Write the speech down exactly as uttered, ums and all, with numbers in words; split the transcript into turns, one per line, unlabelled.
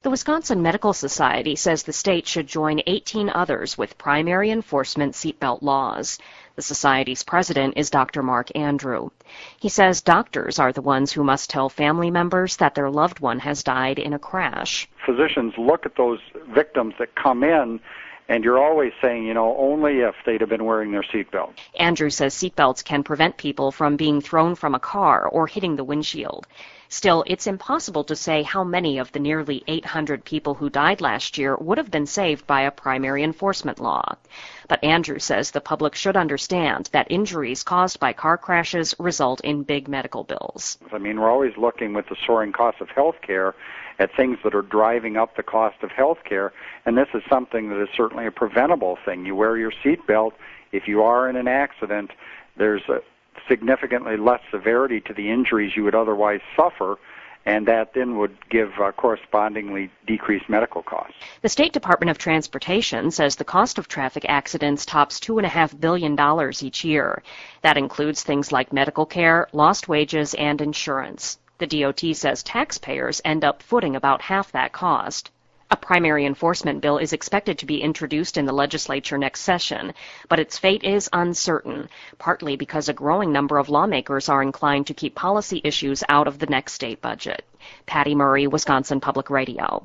The Wisconsin Medical Society says the state should join eighteen others with primary enforcement seatbelt laws. The society's president is Doctor Mark Andrew. He says doctors are the ones who must tell family members that their loved one has died in a crash.
Physicians look at those victims that come in, and you're always saying, you know, only if they'd have been wearing their seatbelt.
Andrew says seatbelts can prevent people from being thrown from a car or hitting the windshield. Still, it's impossible to say how many of the nearly eight hundred people who died last year would have been saved by a primary enforcement law. But Andrew says the public should understand that injuries caused by car crashes result in big medical bills.
I mean, we're always looking with the soaring cost of health care at things that are driving up the cost of health care, and this is something that is certainly a preventable thing. You wear your seatbelt. If you are in an accident, there's a significantly less severity to the injuries you would otherwise suffer, and that then would give uh, correspondingly decreased medical costs.
The State Department of Transportation says the cost of traffic accidents tops two point five billion dollars each year. That includes things like medical care, lost wages, and insurance. The D O T says taxpayers end up footing about half that cost. A primary enforcement bill is expected to be introduced in the legislature next session, but its fate is uncertain, partly because a growing number of lawmakers are inclined to keep policy issues out of the next state budget. Patty Murray, Wisconsin Public Radio.